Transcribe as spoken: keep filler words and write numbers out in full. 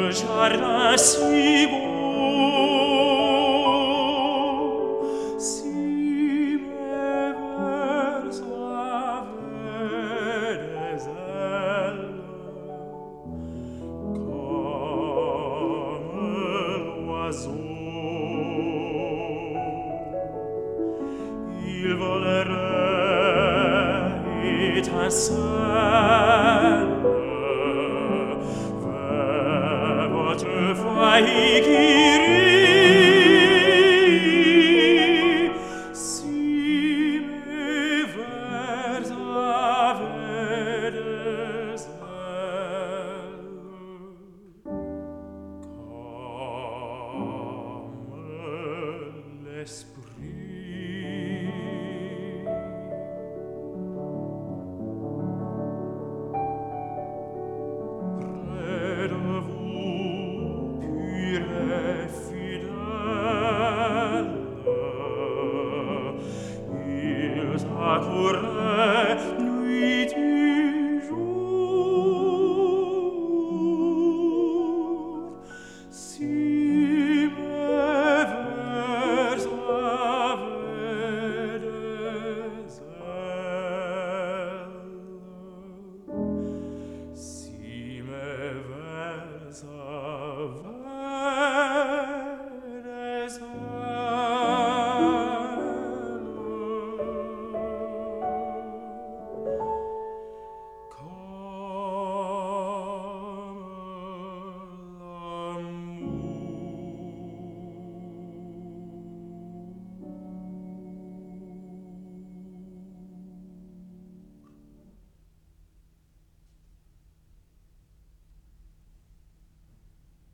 jardin si beau, si mes vers avaient des ailes, comme l'oiseau, il volerait étincelle vers votre foyer qui rit. Si mes vers avaient des ailes, comme l'esprit, près de vous, pur et fidèle, ils accourent